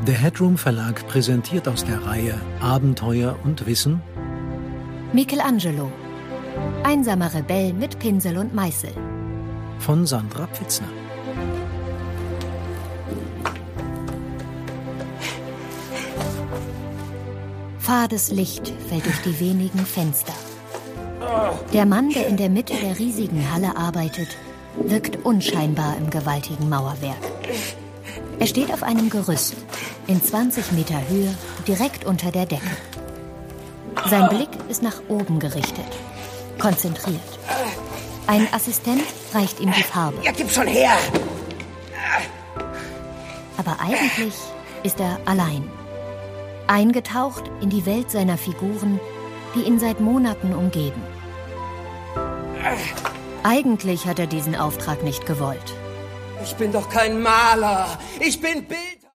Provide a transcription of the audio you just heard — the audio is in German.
Der Headroom Verlag präsentiert aus der Reihe Abenteuer und Wissen Michelangelo, einsamer Rebell mit Pinsel und Meißel. Von Sandra Pfitzner. Fades Licht fällt durch die wenigen Fenster. Der Mann, der in der Mitte der riesigen Halle arbeitet, wirkt unscheinbar im gewaltigen Mauerwerk. Er steht auf einem Gerüst in 20 Meter Höhe, direkt unter der Decke. Sein Blick ist nach oben gerichtet, konzentriert. Ein Assistent reicht ihm die Farbe. Ja, gib schon her! Aber eigentlich ist er allein. Eingetaucht in die Welt seiner Figuren, die ihn seit Monaten umgeben. Eigentlich hat er diesen Auftrag nicht gewollt. Ich bin doch kein Maler. Ich bin Bild...